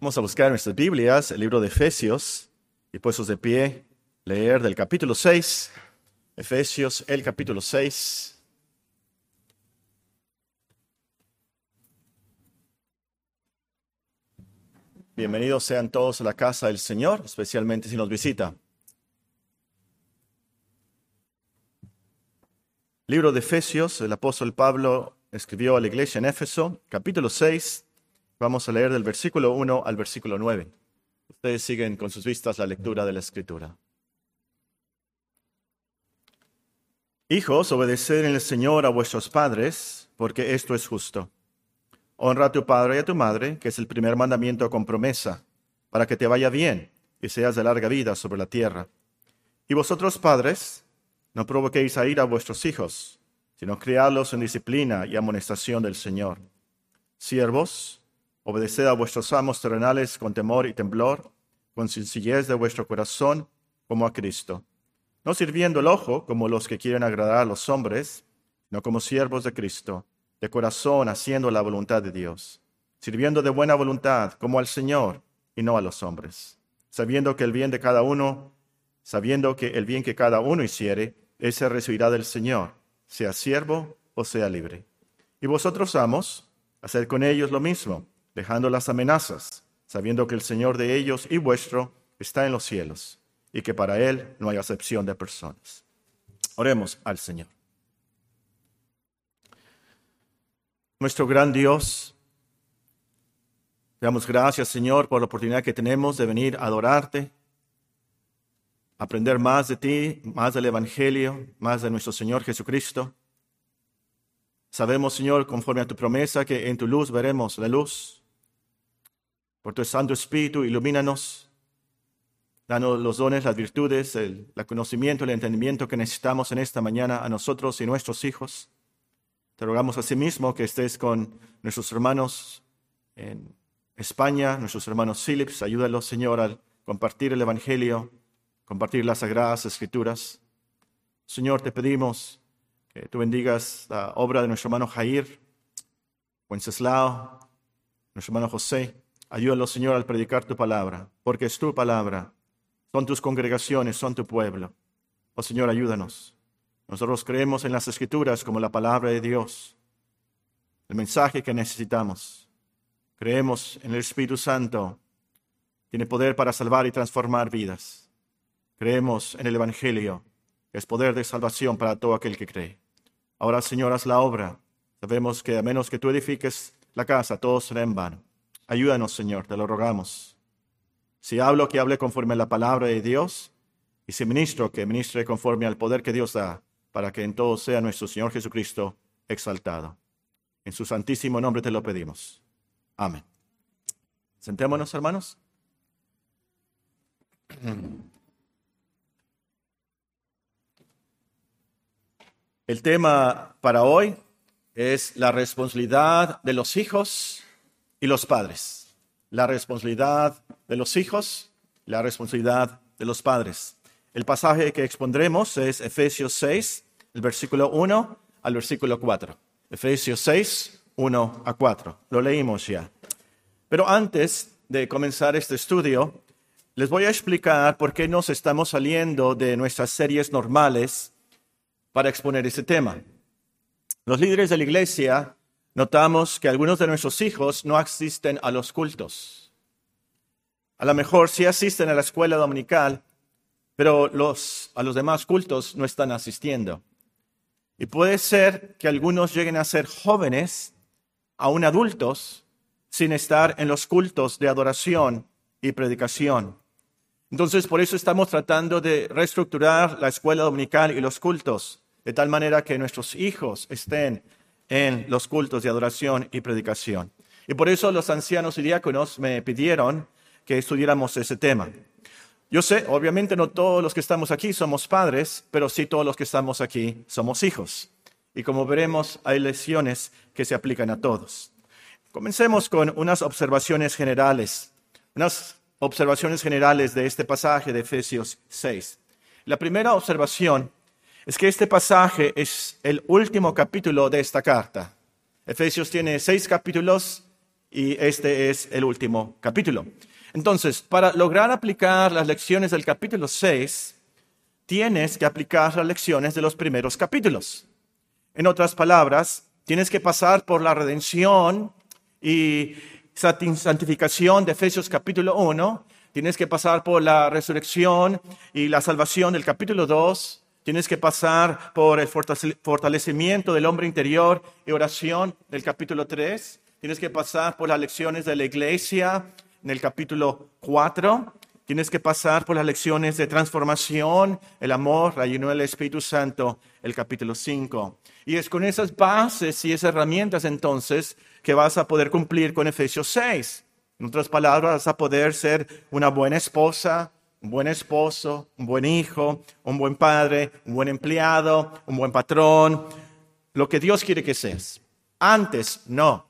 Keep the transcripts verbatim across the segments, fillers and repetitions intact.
Vamos a buscar en nuestras Biblias el libro de Efesios y puestos de pie, leer del capítulo seis, Efesios, el capítulo seis. Bienvenidos sean todos a la casa del Señor, especialmente si nos visita. Libro de Efesios, el apóstol Pablo escribió a la iglesia en Éfeso, capítulo seis. Vamos a leer del versículo uno al versículo nueve. Ustedes siguen con sus vistas la lectura de la Escritura. Hijos, obedeced en el Señor a vuestros padres, porque esto es justo. Honra a tu padre y a tu madre, que es el primer mandamiento con promesa, para que te vaya bien y seas de larga vida sobre la tierra. Y vosotros, padres, no provoquéis a ira a vuestros hijos, sino criadlos en disciplina y amonestación del Señor. Siervos, obedeced a vuestros amos terrenales con temor y temblor, con sencillez de vuestro corazón, como a Cristo. No sirviendo el ojo como los que quieren agradar a los hombres, sino como siervos de Cristo, de corazón haciendo la voluntad de Dios, sirviendo de buena voluntad como al Señor y no a los hombres, sabiendo que el bien de cada uno, sabiendo que el bien que cada uno hiciere, ese recibirá del Señor, sea siervo o sea libre. Y vosotros, amos, haced con ellos lo mismo, dejando las amenazas, sabiendo que el Señor de ellos y vuestro está en los cielos, y que para Él no hay acepción de personas. Oremos al Señor. Nuestro gran Dios, te damos gracias, Señor, por la oportunidad que tenemos de venir a adorarte, aprender más de ti, más del Evangelio, más de nuestro Señor Jesucristo. Sabemos, Señor, conforme a tu promesa, que en tu luz veremos la luz. Por tu Santo Espíritu, ilumínanos, danos los dones, las virtudes, el, el conocimiento, el entendimiento que necesitamos en esta mañana a nosotros y nuestros hijos. Te rogamos asimismo que estés con nuestros hermanos en España, nuestros hermanos Philips. Ayúdalos, Señor, a compartir el Evangelio, compartir las Sagradas Escrituras. Señor, te pedimos que tú bendigas la obra de nuestro hermano Jair, Wenceslao, nuestro hermano José. Ayúdalos, Señor, al predicar tu palabra, porque es tu palabra. Son tus congregaciones, son tu pueblo. Oh, Señor, ayúdanos. Nosotros creemos en las Escrituras como la palabra de Dios, el mensaje que necesitamos. Creemos en el Espíritu Santo. Tiene poder para salvar y transformar vidas. Creemos en el Evangelio, que es poder de salvación para todo aquel que cree. Ahora, Señor, haz la obra. Sabemos que a menos que tú edifiques la casa, todo será en vano. Ayúdanos, Señor, te lo rogamos. Si hablo, que hable conforme a la palabra de Dios, y si ministro, que ministre conforme al poder que Dios da, para que en todo sea nuestro Señor Jesucristo exaltado. En su santísimo nombre te lo pedimos. Amén. Sentémonos, hermanos. El tema para hoy es la responsabilidad de los hijos y los padres. La responsabilidad de los hijos, la responsabilidad de los padres. El pasaje que expondremos es Efesios seis, el versículo uno al versículo cuatro. Efesios seis, uno a cuatro. Lo leímos ya. Pero antes de comenzar este estudio, les voy a explicar por qué nos estamos saliendo de nuestras series normales para exponer este tema. Los líderes de la iglesia notamos que algunos de nuestros hijos no asisten a los cultos. A lo mejor sí asisten a la escuela dominical, pero los, a los demás cultos no están asistiendo. Y puede ser que algunos lleguen a ser jóvenes, aún adultos, sin estar en los cultos de adoración y predicación. Entonces, por eso estamos tratando de reestructurar la escuela dominical y los cultos, de tal manera que nuestros hijos estén en los cultos de adoración y predicación. Y por eso los ancianos y diáconos me pidieron que estudiáramos ese tema. Yo sé, obviamente no todos los que estamos aquí somos padres, pero sí todos los que estamos aquí somos hijos. Y como veremos, hay lecciones que se aplican a todos. Comencemos con unas observaciones generales, unas observaciones generales de este pasaje de Efesios seis. La primera observación es que este pasaje es el último capítulo de esta carta. Efesios tiene seis capítulos y este es el último capítulo. Entonces, para lograr aplicar las lecciones del capítulo seis, tienes que aplicar las lecciones de los primeros capítulos. En otras palabras, tienes que pasar por la redención y santificación de Efesios capítulo uno, tienes que pasar por la resurrección y la salvación del capítulo dos, tienes que pasar por el fortalecimiento del hombre interior y oración del capítulo tres, tienes que pasar por las lecciones de la iglesia en el capítulo cuatro, tienes que pasar por las lecciones de transformación, el amor, la llenura del Espíritu Santo, el capítulo cinco. Y es con esas bases y esas herramientas entonces que vas a poder cumplir con Efesios seis. En otras palabras, vas a poder ser una buena esposa, un buen esposo, un buen hijo, un buen padre, un buen empleado, un buen patrón, lo que Dios quiere que seas. Antes, no.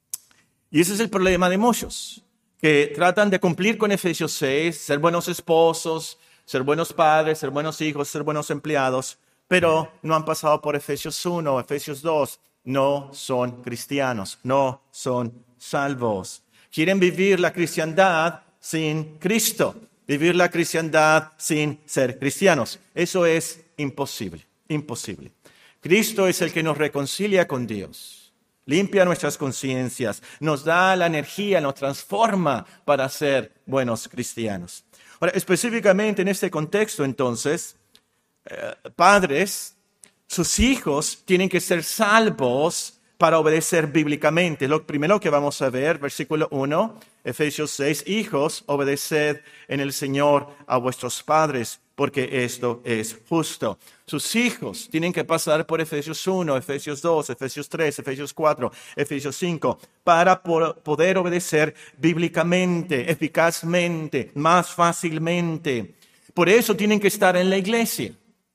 Y ese es el problema de muchos, que tratan de cumplir con Efesios seis, ser buenos esposos, ser buenos padres, ser buenos hijos, ser buenos empleados, pero no han pasado por Efesios uno, Efesios dos, no son cristianos, no son salvos. Quieren vivir la cristiandad sin Cristo, vivir la cristiandad sin ser cristianos. Eso es imposible, imposible. Cristo es el que nos reconcilia con Dios, limpia nuestras conciencias, nos da la energía, nos transforma para ser buenos cristianos. Ahora, específicamente en este contexto, entonces, eh, padres, sus hijos tienen que ser salvos para obedecer bíblicamente. Lo primero que vamos a ver, versículo uno, Efesios seis, hijos, obedeced en el Señor a vuestros padres, porque esto es justo. Sus hijos tienen que pasar por Efesios uno, Efesios dos, Efesios tres, Efesios cuatro, Efesios cinco, para poder obedecer bíblicamente, eficazmente, más fácilmente. Por eso tienen que estar en la iglesia.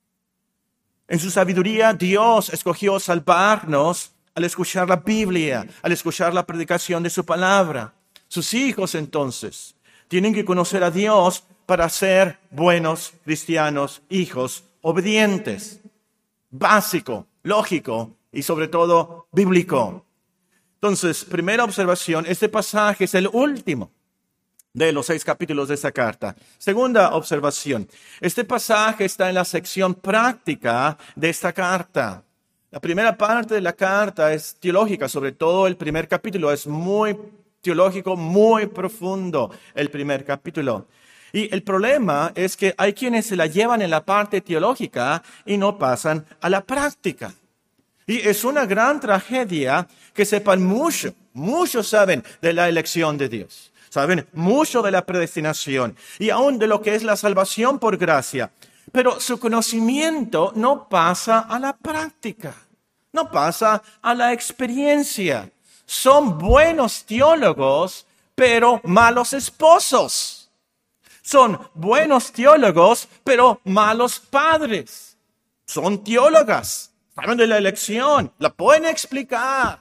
En su sabiduría, Dios escogió salvarnos al escuchar la Biblia, al escuchar la predicación de su palabra. Sus hijos, entonces, tienen que conocer a Dios para ser buenos cristianos, hijos obedientes. Básico, lógico y sobre todo bíblico. Entonces, primera observación, este pasaje es el último de los seis capítulos de esta carta. Segunda observación, este pasaje está en la sección práctica de esta carta. La primera parte de la carta es teológica, sobre todo el primer capítulo es muy teológico, muy profundo el primer capítulo. Y el problema es que hay quienes se la llevan en la parte teológica y no pasan a la práctica. Y es una gran tragedia que sepan mucho, muchos saben de la elección de Dios, saben mucho de la predestinación y aún de lo que es la salvación por gracia, pero su conocimiento no pasa a la práctica. No pasa a la experiencia. Son buenos teólogos, pero malos esposos. Son buenos teólogos, pero malos padres. Son teólogas, saben de la elección, la pueden explicar,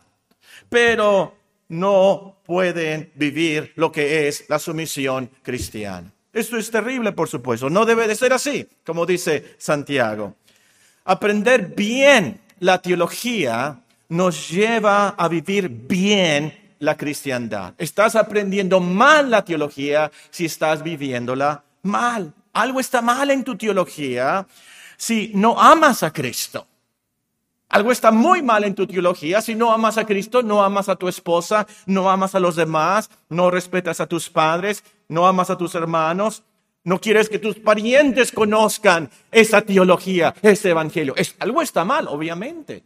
pero no pueden vivir lo que es la sumisión cristiana. Esto es terrible, por supuesto. No debe de ser así, como dice Santiago. Aprender bien la teología nos lleva a vivir bien la cristiandad. Estás aprendiendo mal la teología si estás viviéndola mal. Algo está mal en tu teología si no amas a Cristo. Algo está muy mal en tu teología si no amas a Cristo, no amas a tu esposa, no amas a los demás, no respetas a tus padres, no amas a tus hermanos. No quieres que tus parientes conozcan esa teología, ese evangelio. Es, algo está mal, obviamente.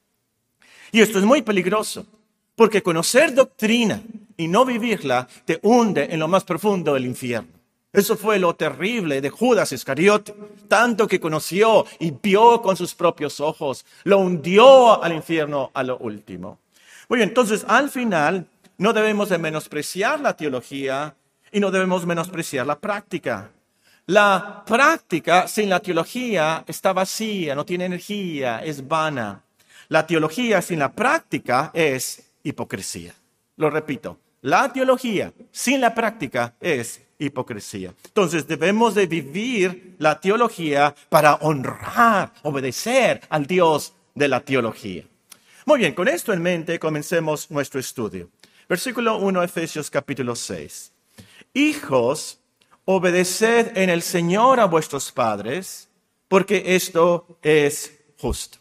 Y esto es muy peligroso, porque conocer doctrina y no vivirla te hunde en lo más profundo del infierno. Eso fue lo terrible de Judas Iscariote. Tanto que conoció y vio con sus propios ojos, lo hundió al infierno a lo último. Muy bien, entonces al final no debemos de menospreciar la teología y no debemos menospreciar la práctica. La práctica sin la teología está vacía, no tiene energía, es vana. La teología sin la práctica es hipocresía. Lo repito, la teología sin la práctica es hipocresía. Entonces debemos de vivir la teología para honrar, obedecer al Dios de la teología. Muy bien, con esto en mente comencemos nuestro estudio. Versículo uno, Efesios capítulo seis. Hijos, obedeced en el Señor a vuestros padres, porque esto es justo.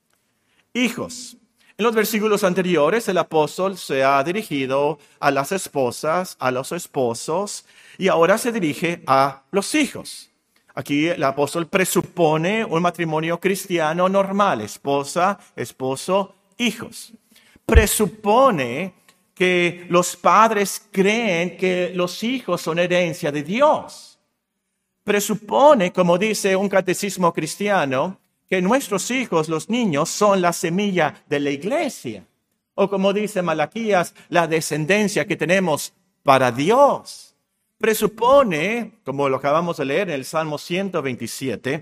Hijos. En los versículos anteriores, el apóstol se ha dirigido a las esposas, a los esposos, y ahora se dirige a los hijos. Aquí el apóstol presupone un matrimonio cristiano normal, esposa, esposo, hijos. Presupone que los padres creen que los hijos son herencia de Dios. Presupone, como dice un catecismo cristiano, que nuestros hijos, los niños, son la semilla de la iglesia. O como dice Malaquías, la descendencia que tenemos para Dios. Presupone, como lo acabamos de leer en el Salmo ciento veintisiete,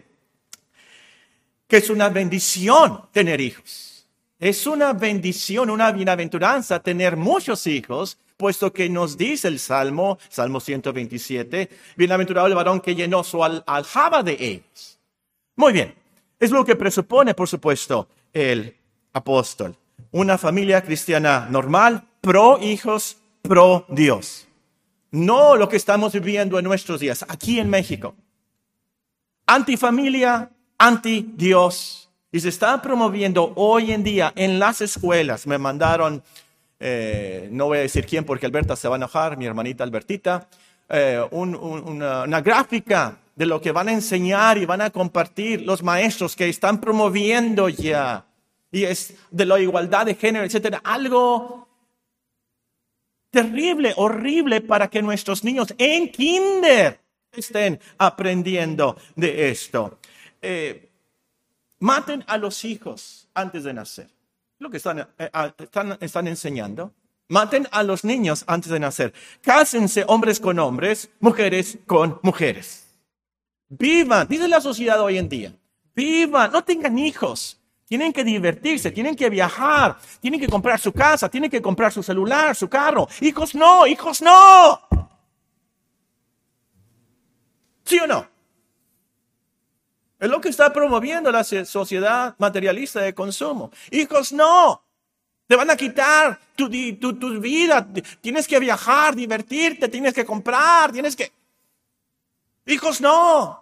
que es una bendición tener hijos. Es una bendición, una bienaventuranza tener muchos hijos, puesto que nos dice el Salmo, Salmo ciento veintisiete, bienaventurado el varón que llenó su al- aljaba de ellos. Muy bien, es lo que presupone, por supuesto, el apóstol. Una familia cristiana normal, pro hijos, pro Dios. No lo que estamos viviendo en nuestros días, aquí en México. Antifamilia, anti-Dios. Y se está promoviendo hoy en día en las escuelas. Me mandaron, eh, no voy a decir quién porque Alberta se va a enojar, mi hermanita Albertita, eh, un, un, una, una gráfica de lo que van a enseñar y van a compartir los maestros que están promoviendo ya. Y es de la igualdad de género, etcétera. Algo terrible, horrible para que nuestros niños en kinder estén aprendiendo de esto. Eh, maten a los hijos antes de nacer. Lo que están, eh, están, están enseñando. Maten a los niños antes de nacer. Cásense hombres con hombres, mujeres con mujeres. Vivan, dice la sociedad hoy en día. Vivan, no tengan hijos. Tienen que divertirse, tienen que viajar, tienen que comprar su casa, tienen que comprar su celular, su carro. Hijos no, hijos no. ¿Sí o no? Es lo que está promoviendo la sociedad materialista de consumo. Hijos no. Te van a quitar tu, tu, tu vida. Tienes que viajar, divertirte, tienes que comprar, tienes que... Hijos no.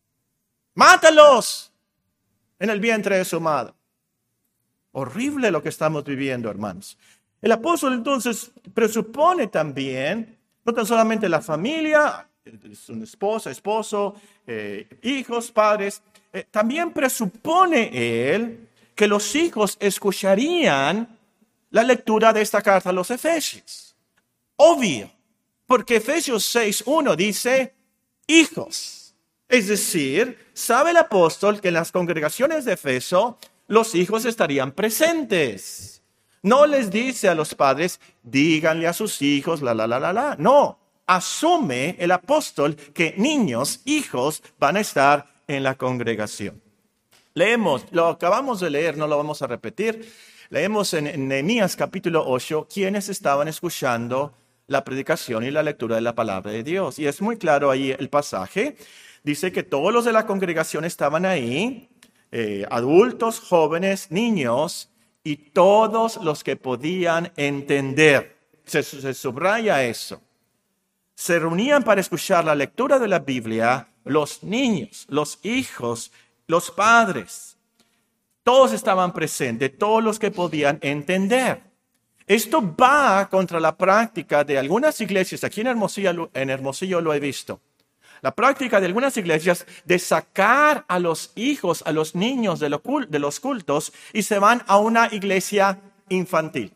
Mátalos en el vientre de su madre. Horrible lo que estamos viviendo, hermanos. El apóstol entonces presupone también, no tan solamente la familia, una esposa, esposo, eh, hijos, padres, eh, también presupone él que los hijos escucharían la lectura de esta carta a los Efesios. Obvio, porque Efesios seis uno dice, hijos. Es decir, sabe el apóstol que en las congregaciones de Efeso los hijos estarían presentes. No les dice a los padres, díganle a sus hijos, la, la, la, la, la. No, asume el apóstol que niños, hijos, van a estar en la congregación. Leemos, lo acabamos de leer, no lo vamos a repetir. Leemos en Nehemías capítulo ocho, quienes estaban escuchando la predicación y la lectura de la palabra de Dios. Y es muy claro ahí el pasaje. Dice que todos los de la congregación estaban ahí, eh, adultos, jóvenes, niños, y todos los que podían entender. Se, se subraya eso. Se reunían para escuchar la lectura de la Biblia los niños, los hijos, los padres. Todos estaban presentes, todos los que podían entender. Esto va contra la práctica de algunas iglesias. Aquí en Hermosillo, en Hermosillo lo he visto. La práctica de algunas iglesias de sacar a los hijos, a los niños de los cultos y se van a una iglesia infantil.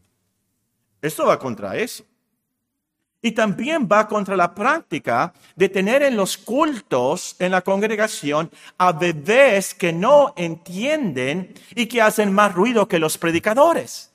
Esto va contra eso. Y también va contra la práctica de tener en los cultos, en la congregación, a bebés que no entienden y que hacen más ruido que los predicadores.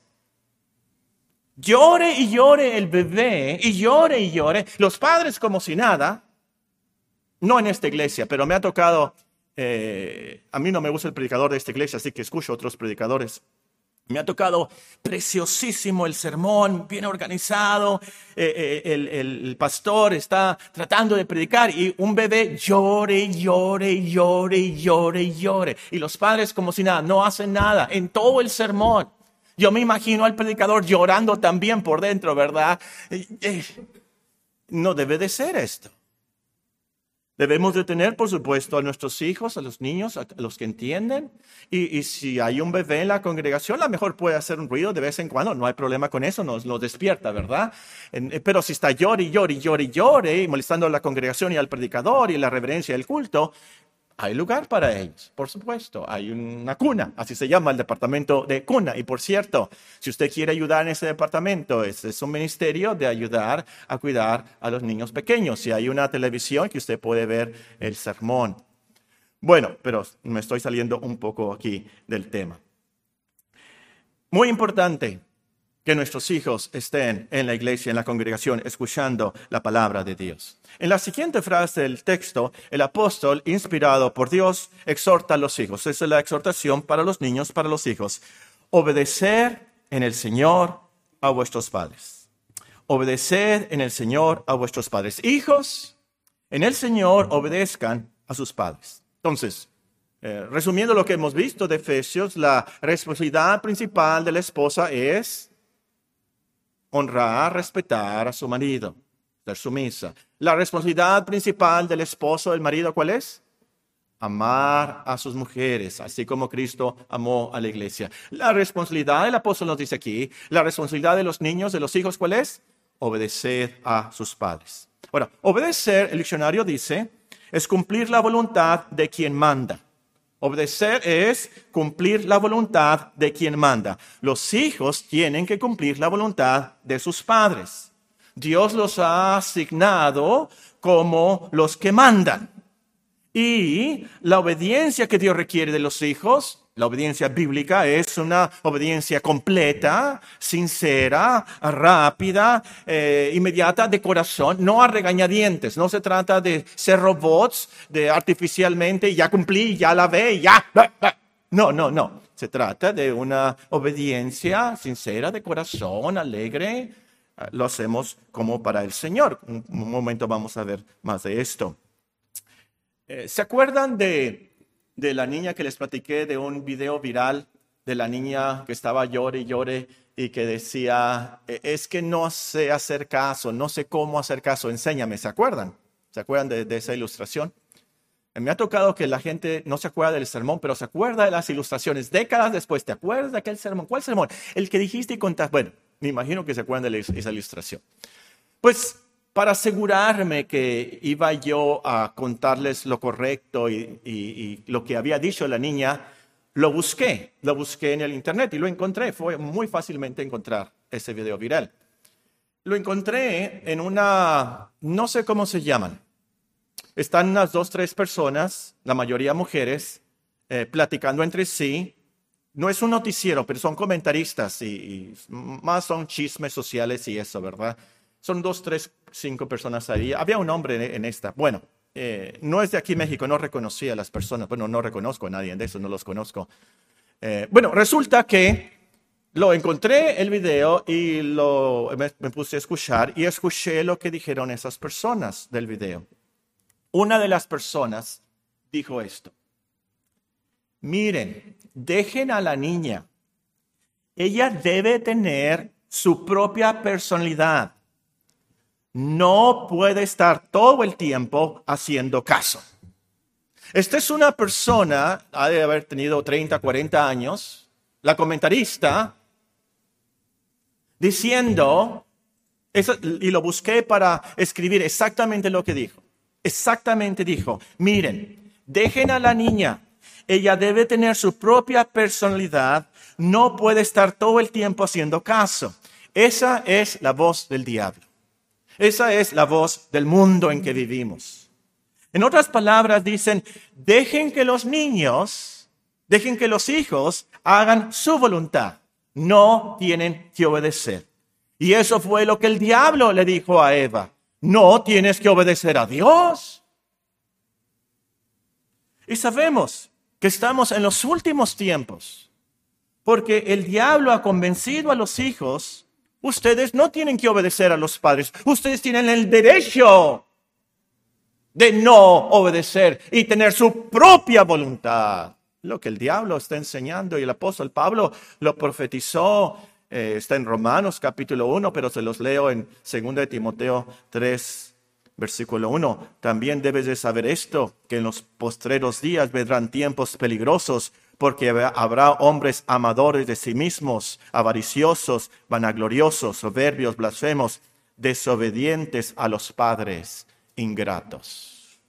Llore y llore el bebé, y llore y llore. Los padres como si nada. No en esta iglesia, pero me ha tocado, eh, a mí no me gusta el predicador de esta iglesia, así que escucho a otros predicadores. Me ha tocado preciosísimo el sermón, bien organizado, eh, eh, el, el pastor está tratando de predicar y un bebé llore, llore, llore, llore, llore. Y los padres como si nada, no hacen nada en todo el sermón. Yo me imagino al predicador llorando también por dentro, ¿verdad? No debe de ser esto. Debemos de tener, por supuesto, a nuestros hijos, a los niños, a los que entienden. Y, y si hay un bebé en la congregación, a lo mejor puede hacer un ruido de vez en cuando. No hay problema con eso, nos lo despierta, ¿verdad? En, pero si está llore, llore, llore, llore, y molestando a la congregación y al predicador y la reverencia del culto, hay lugar para ellos, por supuesto. Hay una cuna, así se llama el departamento de cuna. Y por cierto, si usted quiere ayudar en ese departamento, este es un ministerio de ayudar a cuidar a los niños pequeños. Si hay una televisión que usted puede ver el sermón. Bueno, pero me estoy saliendo un poco aquí del tema. Muy importante que nuestros hijos estén en la iglesia, en la congregación, escuchando la palabra de Dios. En la siguiente frase del texto, el apóstol, inspirado por Dios, exhorta a los hijos. Esa es la exhortación para los niños, para los hijos. Obedecer en el Señor a vuestros padres. Obedeced en el Señor a vuestros padres. Hijos, en el Señor obedezcan a sus padres. Entonces, eh, resumiendo lo que hemos visto de Efesios, la responsabilidad principal de la esposa es honrar, respetar a su marido, ser sumisa. La responsabilidad principal del esposo, del marido, ¿cuál es? Amar a sus mujeres, así como Cristo amó a la iglesia. La responsabilidad, el apóstol nos dice aquí, la responsabilidad de los niños, de los hijos, ¿cuál es? Obedecer a sus padres. Ahora, obedecer, el diccionario dice, es cumplir la voluntad de quien manda. Obedecer es cumplir la voluntad de quien manda. Los hijos tienen que cumplir la voluntad de sus padres. Dios los ha asignado como los que mandan. Y la obediencia que Dios requiere de los hijos, la obediencia bíblica, es una obediencia completa, sincera, rápida, eh, inmediata, de corazón, no a regañadientes. No se trata de ser robots, de artificialmente, ya cumplí, ya la ve, ya. No, no, no. Se trata de una obediencia sincera, de corazón, alegre. Lo hacemos como para el Señor. Un, un momento vamos a ver más de esto. ¿Se acuerdan de, de la niña que les platiqué de un video viral de la niña que estaba llore y llore y que decía, es que no sé hacer caso, no sé cómo hacer caso, enséñame? ¿Se acuerdan? ¿Se acuerdan de, de esa ilustración? Me ha tocado que la gente no se acuerda del sermón, pero se acuerda de las ilustraciones. Décadas después, ¿te acuerdas de aquel sermón? ¿Cuál sermón? El que dijiste y contaste. Bueno, me imagino que se acuerdan de esa ilustración. Pues, para asegurarme que iba yo a contarles lo correcto y, y, y lo que había dicho la niña, lo busqué, lo busqué en el internet y lo encontré. Fue muy fácilmente encontrar ese video viral. Lo encontré en una, no sé cómo se llaman. Están unas dos, tres personas, la mayoría mujeres, eh, platicando entre sí. No es un noticiero, pero son comentaristas y, y más son chismes sociales y eso, ¿verdad? Son dos, tres, cinco personas ahí. Había un hombre en esta. Bueno, eh, no es de aquí México, no reconocía a las personas. Bueno, no reconozco a nadie de eso, no los conozco. Eh, bueno, resulta que lo encontré el video y lo, me, me puse a escuchar y escuché lo que dijeron esas personas del video. Una de las personas dijo esto. Miren, dejen a la niña. Ella debe tener su propia personalidad. No puede estar todo el tiempo haciendo caso. Esta es una persona, ha de haber tenido treinta, cuarenta años, la comentarista, diciendo, y lo busqué para escribir exactamente lo que dijo. Exactamente dijo, miren, dejen a la niña. Ella debe tener su propia personalidad. No puede estar todo el tiempo haciendo caso. Esa es la voz del diablo. Esa es la voz del mundo en que vivimos. En otras palabras, dicen, dejen que los niños, dejen que los hijos hagan su voluntad. No tienen que obedecer. Y eso fue lo que el diablo le dijo a Eva. No tienes que obedecer a Dios. Y sabemos que estamos en los últimos tiempos, porque el diablo ha convencido a los hijos. Ustedes no tienen que obedecer a los padres. Ustedes tienen el derecho de no obedecer y tener su propia voluntad. lo que el diablo está enseñando y el apóstol Pablo lo profetizó. Eh, está en Romanos capítulo uno, pero se los leo en segunda de Timoteo tres, versículo uno. También debes de saber esto, que en los postreros días vendrán tiempos peligrosos, porque habrá hombres amadores de sí mismos, avariciosos, vanagloriosos, soberbios, blasfemos, desobedientes a los padres, ingratos.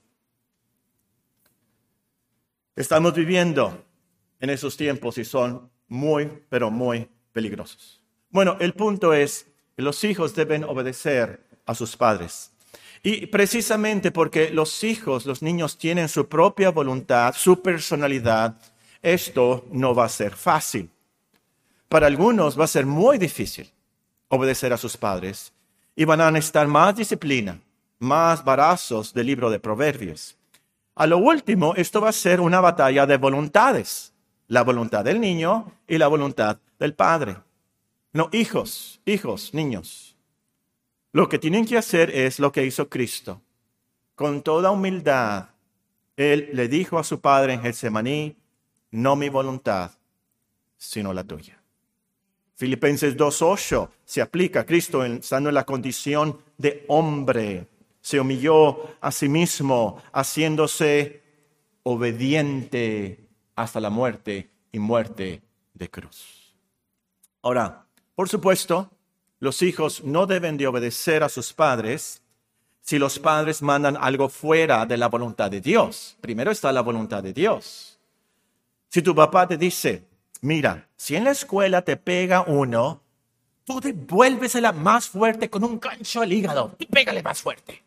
Estamos viviendo en esos tiempos y son muy, pero muy peligrosos. Bueno, el punto es que los hijos deben obedecer a sus padres. Y precisamente porque los hijos, los niños tienen su propia voluntad, su personalidad, esto no va a ser fácil. Para algunos va a ser muy difícil obedecer a sus padres y van a necesitar más disciplina, más varazos del libro de Proverbios. A lo último, esto va a ser una batalla de voluntades, la voluntad del niño y la voluntad del padre. No, hijos, hijos, niños. Lo que tienen que hacer es lo que hizo Cristo. Con toda humildad, Él le dijo a su padre en Getsemaní, no mi voluntad, sino la tuya. Filipenses dos ocho se aplica a Cristo estando en la condición de hombre. Se humilló a sí mismo, haciéndose obediente hasta la muerte y muerte de cruz. Ahora, por supuesto, los hijos no deben de obedecer a sus padres si los padres mandan algo fuera de la voluntad de Dios. Primero está la voluntad de Dios. Si tu papá te dice, mira, si en la escuela te pega uno, tú devuélvesela más fuerte con un gancho al hígado y pégale más fuerte.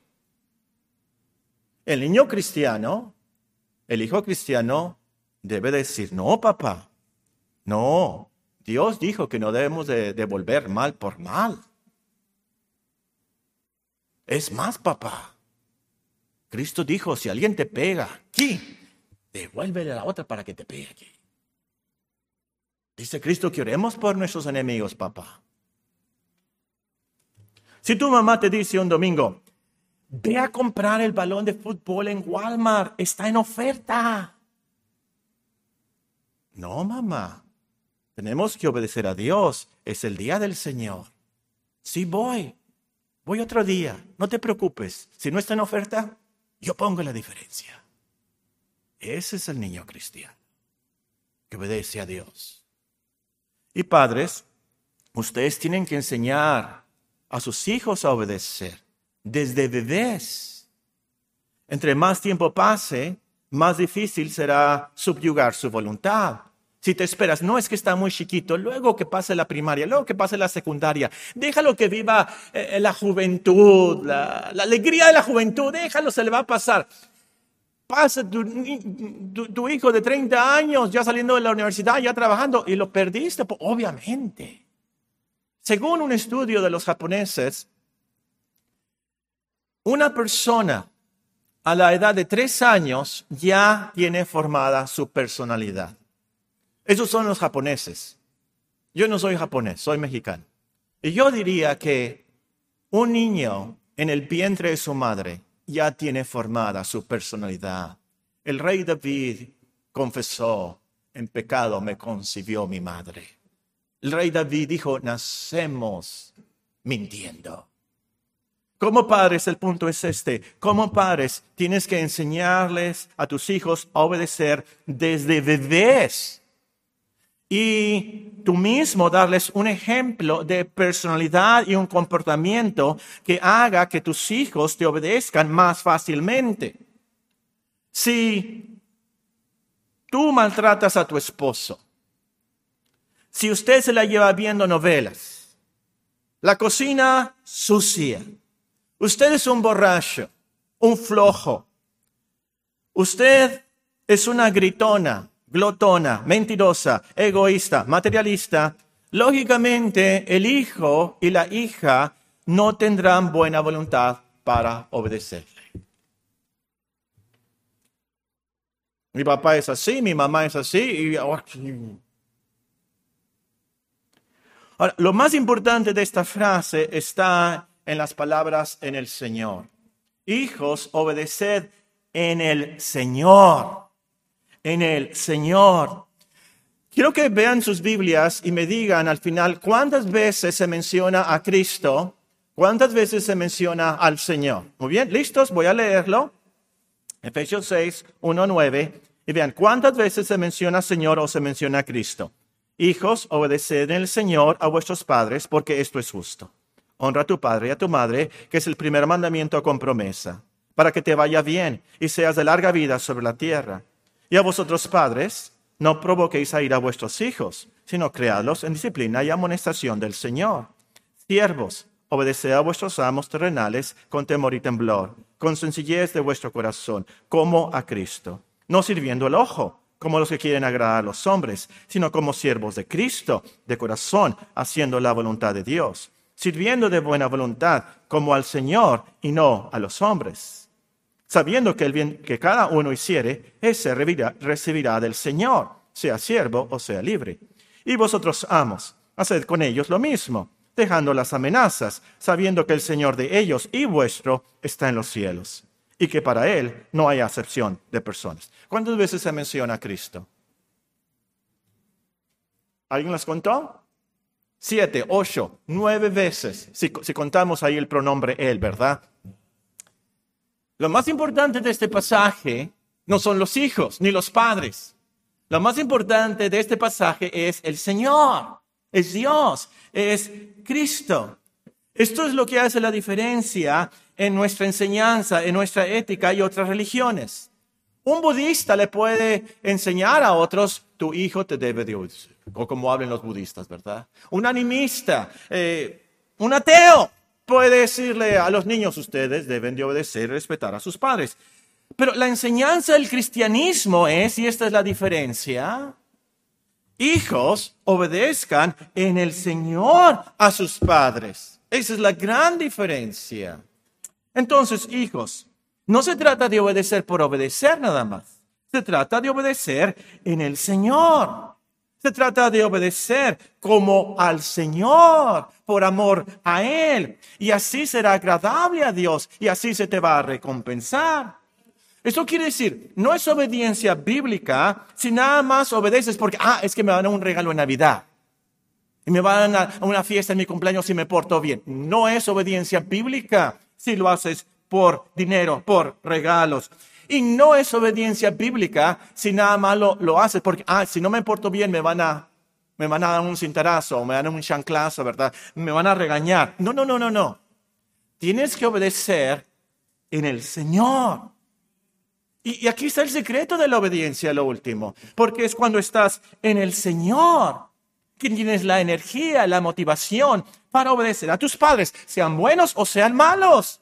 El niño cristiano, el hijo cristiano, debe decir, no, papá, no. Dios dijo que no debemos de devolver mal por mal. Es más, papá, Cristo dijo, si alguien te pega aquí, devuélvele a la otra para que te pegue aquí. Dice Cristo que oremos por nuestros enemigos, papá. Si tu mamá te dice un domingo, ve a comprar el balón de fútbol en Walmart, está en oferta. No, mamá, tenemos que obedecer a Dios, es el día del Señor. Sí voy, voy otro día, no te preocupes. Si no está en oferta, yo pongo la diferencia. Ese es el niño cristiano, que obedece a Dios. Y padres, ustedes tienen que enseñar a sus hijos a obedecer desde bebés. Entre más tiempo pase, más difícil será subyugar su voluntad. Si te esperas, no es que está muy chiquito, luego que pase la primaria, luego que pase la secundaria, déjalo que viva eh, la juventud, la, la alegría de la juventud, déjalo, se le va a pasar. Pasa tu, tu, tu hijo de treinta años ya saliendo de la universidad, ya trabajando, y lo perdiste, obviamente. Según un estudio de los japoneses, una persona a la edad de tres años ya tiene formada su personalidad. Esos son los japoneses. Yo no soy japonés, soy mexicano. Y yo diría que un niño en el vientre de su madre ya tiene formada su personalidad. El rey David confesó, en pecado me concibió mi madre. El rey David dijo, nacemos mintiendo. Como padres, el punto es este. Como padres, tienes que enseñarles a tus hijos a obedecer desde bebés. Y tú mismo darles un ejemplo de personalidad y un comportamiento que haga que tus hijos te obedezcan más fácilmente. Si tú maltratas a tu esposo, si usted se la lleva viendo novelas, la cocina sucia, usted es un borracho, un flojo, usted es una gritona, glotona, mentirosa, egoísta, materialista, lógicamente el hijo y la hija no tendrán buena voluntad para obedecerle. Mi papá es así, mi mamá es así. Y... Ahora, lo más importante de esta frase está en las palabras en el Señor. Hijos, obedeced en el Señor. en el Señor. Quiero que vean sus Biblias y me digan al final cuántas veces se menciona a Cristo, cuántas veces se menciona al Señor. Muy bien, ¿listos? Voy a leerlo. Efesios seis, uno a nueve. Y vean cuántas veces se menciona Señor o se menciona a Cristo. Hijos, obedeced en el Señor a vuestros padres, porque esto es justo. Honra a tu padre y a tu madre, que es el primer mandamiento con promesa, para que te vaya bien y seas de larga vida sobre la tierra. Y a vosotros padres, no provoquéis a ira a vuestros hijos, sino criadlos en disciplina y amonestación del Señor. Siervos, obedeced a vuestros amos terrenales con temor y temblor, con sencillez de vuestro corazón, como a Cristo, no sirviendo el ojo, como los que quieren agradar a los hombres, sino como siervos de Cristo, de corazón, haciendo la voluntad de Dios, sirviendo de buena voluntad, como al Señor y no a los hombres, sabiendo que el bien que cada uno hiciere, ese recibirá, recibirá del Señor, sea siervo o sea libre. Y vosotros, amos, haced con ellos lo mismo, dejando las amenazas, sabiendo que el Señor de ellos y vuestro está en los cielos, y que para Él no hay acepción de personas. ¿Cuántas veces se menciona a Cristo? ¿Alguien las contó? Siete, ocho, nueve veces, si, si contamos ahí el pronombre Él, ¿verdad? Lo más importante de este pasaje no son los hijos ni los padres. Lo más importante de este pasaje es el Señor, es Dios, es Cristo. Esto es lo que hace la diferencia en nuestra enseñanza, en nuestra ética y otras religiones. Un budista le puede enseñar a otros, tu hijo te debe de obedecer, o como hablan los budistas, ¿verdad? Un animista, eh, un ateo puede decirle a los niños, ustedes deben de obedecer y respetar a sus padres. Pero la enseñanza del cristianismo es, y esta es la diferencia, hijos, obedezcan en el Señor a sus padres. Esa es la gran diferencia. Entonces, hijos, no se trata de obedecer por obedecer nada más. Se trata de obedecer en el Señor. Se trata de obedecer como al Señor, por amor a Él. Y así será agradable a Dios y así se te va a recompensar. Esto quiere decir, no es obediencia bíblica si nada más obedeces porque, ah, es que me van a dar un regalo en Navidad. Y me van a dar una fiesta en mi cumpleaños si me porto bien. No es obediencia bíblica si lo haces por dinero, por regalos. Y no es obediencia bíblica si nada más lo, lo haces porque, ah, si no me porto bien me van a, me van a dar un cintarazo o me van a dar un chanclazo, ¿verdad? Me van a regañar. No, no, no, no, no. Tienes que obedecer en el Señor. Y, y aquí está el secreto de la obediencia, lo último. Porque es cuando estás en el Señor que tienes la energía, la motivación para obedecer a tus padres, sean buenos o sean malos.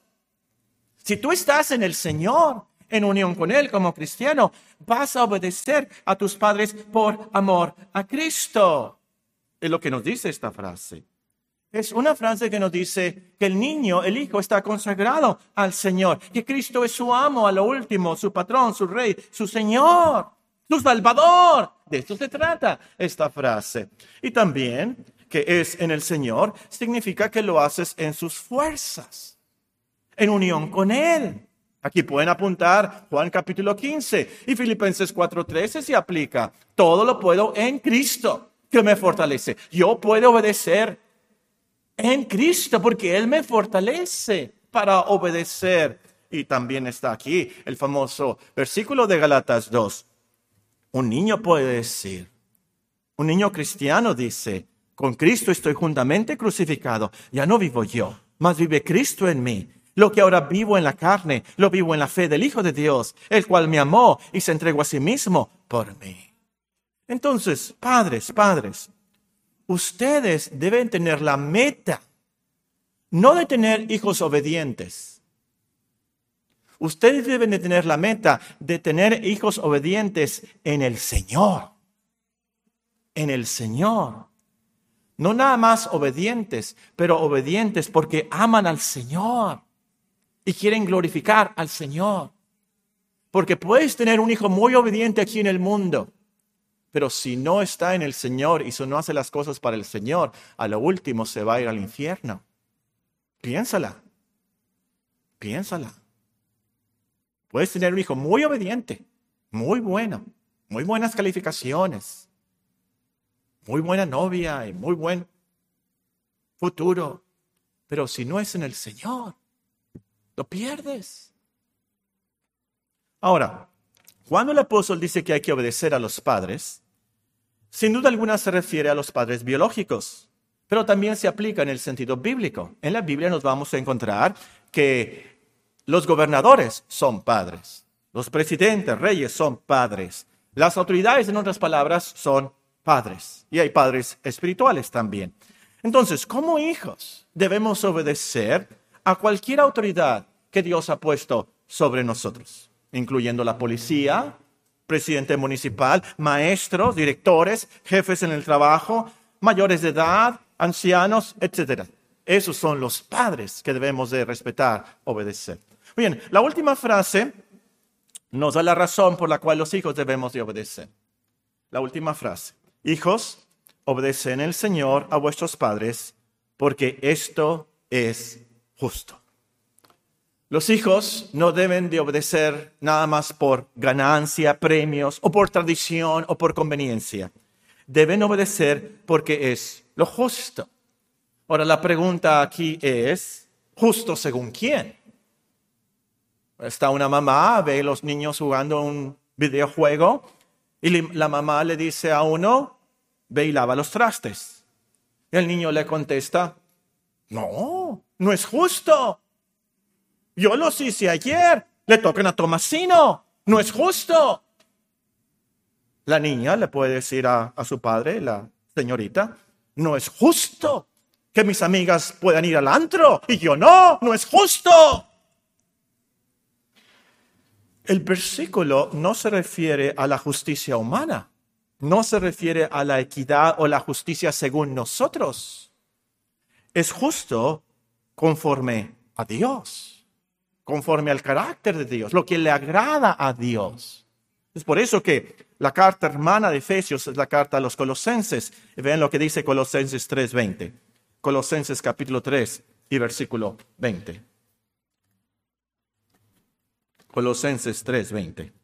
Si tú estás en el Señor, en unión con Él como cristiano, vas a obedecer a tus padres por amor a Cristo. Es lo que nos dice esta frase. Es una frase que nos dice que el niño, el hijo, está consagrado al Señor, que Cristo es su amo a lo último, su patrón, su rey, su Señor, su Salvador. De esto se trata esta frase. Y también que es en el Señor significa que lo haces en sus fuerzas, en unión con Él. Aquí pueden apuntar Juan capítulo quince y Filipenses cuatro trece se aplica. Todo lo puedo en Cristo que me fortalece. Yo puedo obedecer en Cristo porque Él me fortalece para obedecer. Y también está aquí el famoso versículo de Gálatas dos. Un niño puede decir, un niño cristiano dice, con Cristo estoy juntamente crucificado. Ya no vivo yo, mas vive Cristo en mí. Lo que ahora vivo en la carne, lo vivo en la fe del Hijo de Dios, el cual me amó y se entregó a sí mismo por mí. Entonces, padres, padres, ustedes deben tener la meta, no de tener hijos obedientes. Ustedes deben de tener la meta de tener hijos obedientes en el Señor. En el Señor. No nada más obedientes, pero obedientes porque aman al Señor y quieren glorificar al Señor. Porque puedes tener un hijo muy obediente aquí en el mundo, pero si no está en el Señor y si no hace las cosas para el Señor, a lo último se va a ir al infierno. Piénsala. Piénsala. Puedes tener un hijo muy obediente, muy bueno, muy buenas calificaciones, muy buena novia y muy buen futuro. Pero si no es en el Señor, lo pierdes. Ahora, cuando el apóstol dice que hay que obedecer a los padres, sin duda alguna se refiere a los padres biológicos, pero también se aplica en el sentido bíblico. En la Biblia nos vamos a encontrar que los gobernadores son padres, los presidentes, reyes son padres, las autoridades, en otras palabras, son padres, y hay padres espirituales también. Entonces, como hijos, debemos obedecer a cualquier autoridad que Dios ha puesto sobre nosotros, incluyendo la policía, presidente municipal, maestros, directores, jefes en el trabajo, mayores de edad, ancianos, etcétera. Esos son los padres que debemos de respetar, obedecer. Bien, la última frase nos da la razón por la cual los hijos debemos de obedecer. La última frase. Hijos, obedecen el Señor a vuestros padres, porque esto es justo. Los hijos no deben de obedecer nada más por ganancia, premios, o por tradición, o por conveniencia. Deben obedecer porque es lo justo. Ahora, la pregunta aquí es, ¿justo según quién? Está una mamá, ve a los niños jugando un videojuego, y la mamá le dice a uno, ve y lava los trastes. Y el niño le contesta, no, no es justo. Yo los hice ayer, le tocan a Tomasino, no es justo. La niña le puede decir a, a su padre, la señorita, no es justo que mis amigas puedan ir al antro y yo no, no es justo. El versículo no se refiere a la justicia humana, no se refiere a la equidad o la justicia según nosotros. Es justo conforme a Dios, conforme al carácter de Dios, lo que le agrada a Dios. Es por eso que la carta hermana de Efesios es la carta a los Colosenses. Y vean lo que dice Colosenses tres veinte. Colosenses capítulo tres y versículo veinte. Colosenses tres veinte.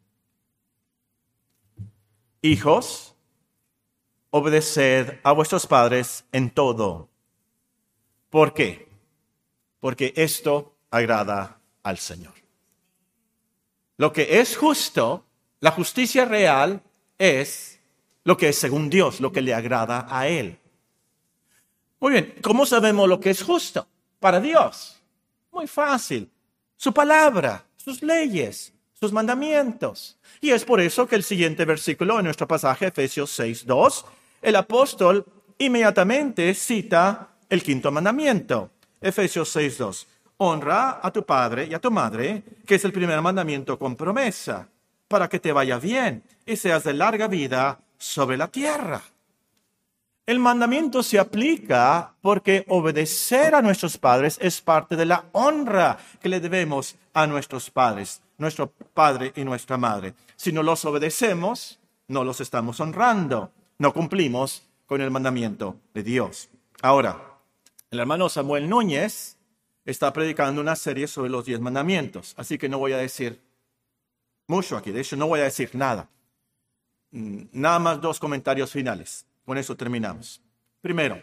Hijos, obedeced a vuestros padres en todo. ¿Por qué? Porque esto agrada al Señor. Lo que es justo, la justicia real, es lo que es según Dios, lo que le agrada a Él. Muy bien, ¿cómo sabemos lo que es justo para Dios? Muy fácil. Su palabra, sus leyes, sus mandamientos. Y es por eso que el siguiente versículo en nuestro pasaje, Efesios seis dos, el apóstol inmediatamente cita el quinto mandamiento. Efesios seis dos. Honra a tu padre y a tu madre, que es el primer mandamiento con promesa, para que te vaya bien y seas de larga vida sobre la tierra. El mandamiento se aplica porque obedecer a nuestros padres es parte de la honra que le debemos a nuestros padres, nuestro padre y nuestra madre. Si no los obedecemos, no los estamos honrando, no cumplimos con el mandamiento de Dios. Ahora, el hermano Samuel Núñez está predicando una serie sobre los diez mandamientos, así que no voy a decir mucho aquí, de hecho no voy a decir nada. Nada más dos comentarios finales. Con eso terminamos. Primero,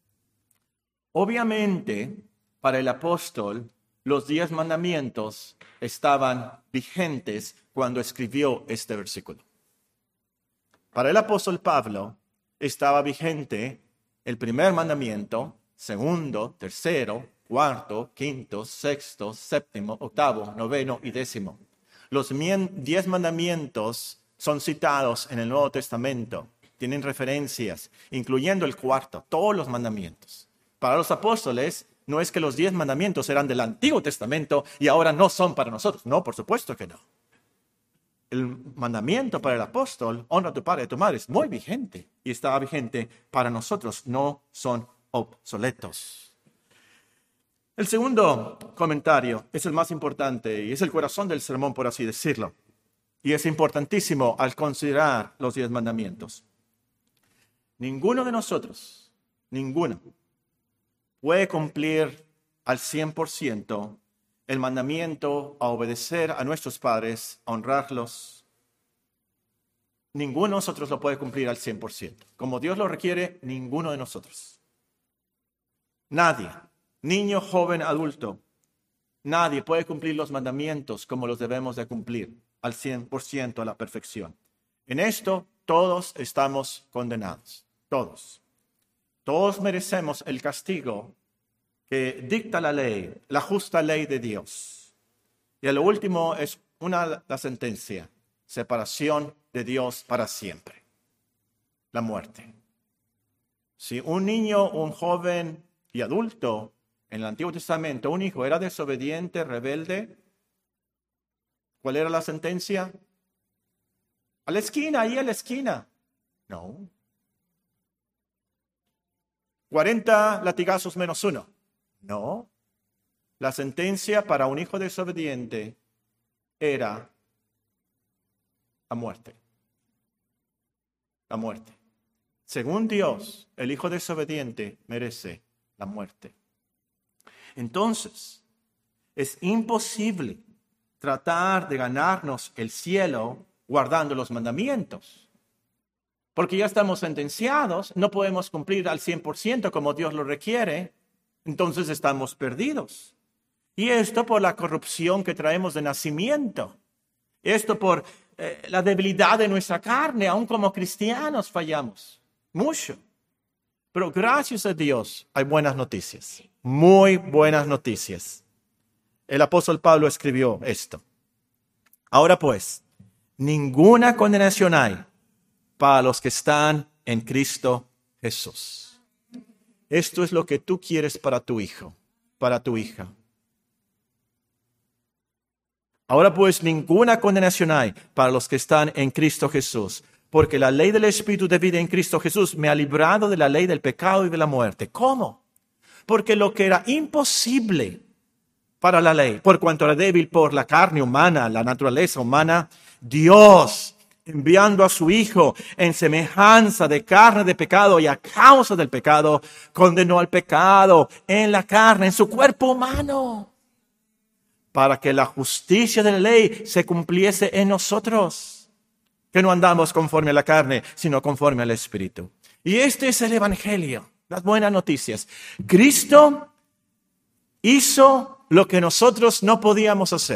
obviamente para el apóstol los diez mandamientos estaban vigentes cuando escribió este versículo. Para el apóstol Pablo estaba vigente el primer mandamiento, segundo, tercero, cuarto, quinto, sexto, séptimo, octavo, noveno y décimo. Los diez mandamientos son citados en el Nuevo Testamento. Tienen referencias, incluyendo el cuarto, todos los mandamientos. Para los apóstoles, no es que los diez mandamientos eran del Antiguo Testamento y ahora no son para nosotros. No, por supuesto que no. El mandamiento para el apóstol, honra a tu padre y a tu madre, es muy vigente. Y está vigente para nosotros, no son obsoletos. El segundo comentario es el más importante y es el corazón del sermón, por así decirlo. Y es importantísimo al considerar los diez mandamientos. Ninguno de nosotros, ninguno, puede cumplir al cien por ciento el mandamiento a obedecer a nuestros padres, a honrarlos, ninguno de nosotros lo puede cumplir al cien por ciento. Como Dios lo requiere, ninguno de nosotros. Nadie, niño, joven, adulto, nadie puede cumplir los mandamientos como los debemos de cumplir al cien por ciento, a la perfección. En esto todos estamos condenados, todos. Todos merecemos el castigo que dicta la ley, la justa ley de Dios. Y lo último es una la sentencia, separación de Dios para siempre, la muerte. Si un niño, un joven y adulto en el Antiguo Testamento, un hijo era desobediente, rebelde, ¿cuál era la sentencia? A la esquina, ahí a la esquina. No. cuarenta latigazos menos uno. No. La sentencia para un hijo desobediente era la muerte. La muerte. Según Dios, el hijo desobediente merece la muerte. Entonces, es imposible tratar de ganarnos el cielo guardando los mandamientos. Porque ya estamos sentenciados, no podemos cumplir al cien por ciento como Dios lo requiere, entonces estamos perdidos. Y esto por la corrupción que traemos de nacimiento. Esto por eh, la debilidad de nuestra carne, aun como cristianos fallamos mucho. Pero gracias a Dios hay buenas noticias, muy buenas noticias. El apóstol Pablo escribió esto. Ahora pues, ninguna condenación hay para los que están en Cristo Jesús. Esto es lo que tú quieres para tu hijo, para tu hija. Ahora pues, ninguna condenación hay para los que están en Cristo Jesús, porque la ley del Espíritu de vida en Cristo Jesús me ha librado de la ley del pecado y de la muerte. ¿Cómo? Porque lo que era imposible para la ley, por cuanto era débil por la carne humana, la naturaleza humana, Dios, enviando a su Hijo en semejanza de carne de pecado y a causa del pecado, condenó al pecado en la carne, en su cuerpo humano, para que la justicia de la ley se cumpliese en nosotros, que no andamos conforme a la carne, sino conforme al Espíritu. Y este es el Evangelio, las buenas noticias. Cristo hizo lo que nosotros no podíamos hacer,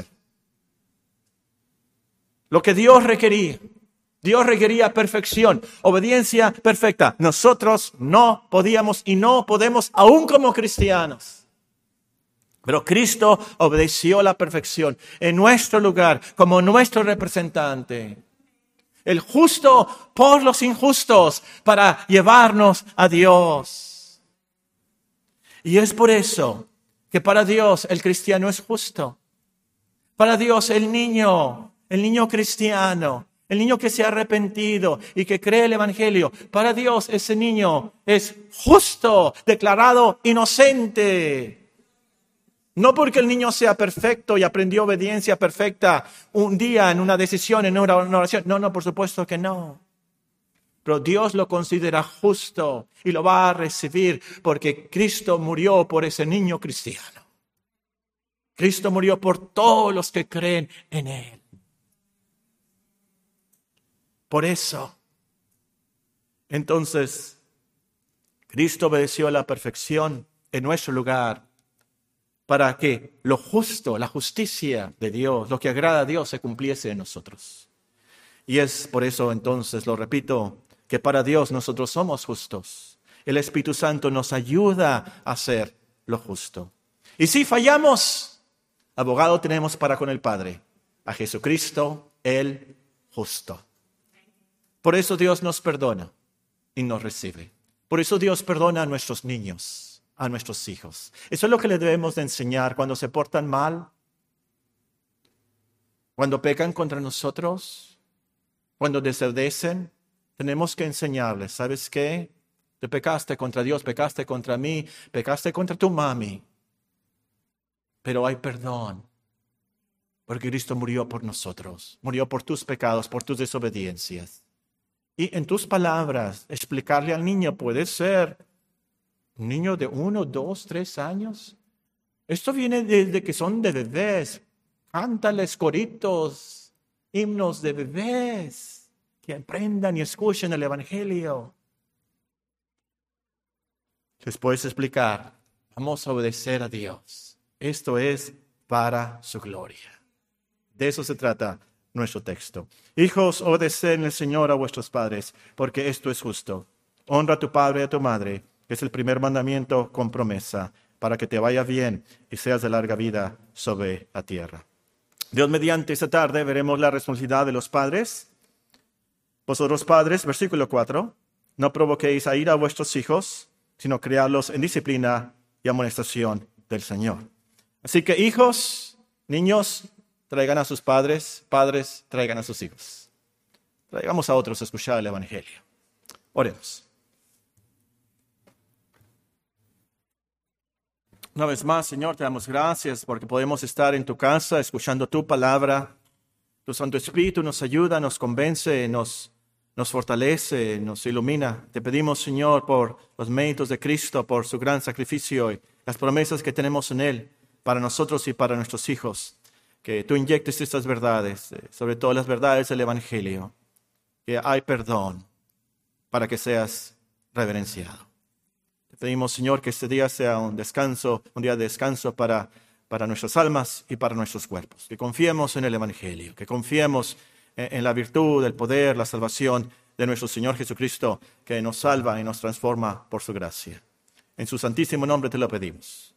lo que Dios requería. Dios requería perfección, obediencia perfecta. Nosotros no podíamos y no podemos aún como cristianos. Pero Cristo obedeció la perfección en nuestro lugar como nuestro representante. El justo por los injustos para llevarnos a Dios. Y es por eso que para Dios el cristiano es justo. Para Dios el niño, el niño cristiano, el niño que se ha arrepentido y que cree el Evangelio, para Dios ese niño es justo, declarado inocente. No porque el niño sea perfecto y aprendió obediencia perfecta un día en una decisión, en una oración. No, no, por supuesto que no. Pero Dios lo considera justo y lo va a recibir porque Cristo murió por ese niño cristiano. Cristo murió por todos los que creen en Él. Por eso, entonces, Cristo obedeció a la perfección en nuestro lugar para que lo justo, la justicia de Dios, lo que agrada a Dios se cumpliese en nosotros. Y es por eso entonces, lo repito, que para Dios nosotros somos justos. El Espíritu Santo nos ayuda a hacer lo justo. Y si fallamos, abogado tenemos para con el Padre, a Jesucristo el justo. Por eso Dios nos perdona y nos recibe. Por eso Dios perdona a nuestros niños, a nuestros hijos. Eso es lo que les debemos de enseñar cuando se portan mal, cuando pecan contra nosotros, cuando desobedecen. Tenemos que enseñarles, ¿sabes qué? Te pecaste contra Dios, pecaste contra mí, pecaste contra tu mami. Pero hay perdón, porque Cristo murió por nosotros, murió por tus pecados, por tus desobediencias. Y en tus palabras, explicarle al niño, puede ser un niño de uno, dos, tres años. Esto viene desde que son de bebés. Cántales coritos, himnos de bebés. que aprendan y escuchen el Evangelio. Les puedes explicar, vamos a obedecer a Dios. Esto es para su gloria. De eso se trata nuestro texto. Hijos, obedeced en el Señor a vuestros padres, porque esto es justo. Honra a tu padre y a tu madre, que es el primer mandamiento con promesa, para que te vaya bien y seas de larga vida sobre la tierra. Dios mediante, esta tarde veremos la responsabilidad de los padres. Vosotros padres, versículo cuatro, no provoquéis a ira a vuestros hijos, sino criadlos en disciplina y amonestación del Señor. Así que hijos, niños, traigan a sus padres, padres, traigan a sus hijos. Traigamos a otros a escuchar el Evangelio. Oremos. Una vez más, Señor, te damos gracias porque podemos estar en tu casa escuchando tu palabra. Tu Santo Espíritu nos ayuda, nos convence, nos, nos fortalece, nos ilumina. Te pedimos, Señor, por los méritos de Cristo, por su gran sacrificio y las promesas que tenemos en Él para nosotros y para nuestros hijos. Que tú inyectes estas verdades, sobre todo las verdades del Evangelio. Que hay perdón para que seas reverenciado. Te pedimos, Señor, que este día sea un descanso, un día de descanso para, para nuestras almas y para nuestros cuerpos. Que confiemos en el Evangelio, que confiemos en, en la virtud, el poder, la salvación de nuestro Señor Jesucristo, que nos salva y nos transforma por su gracia. En su santísimo nombre te lo pedimos.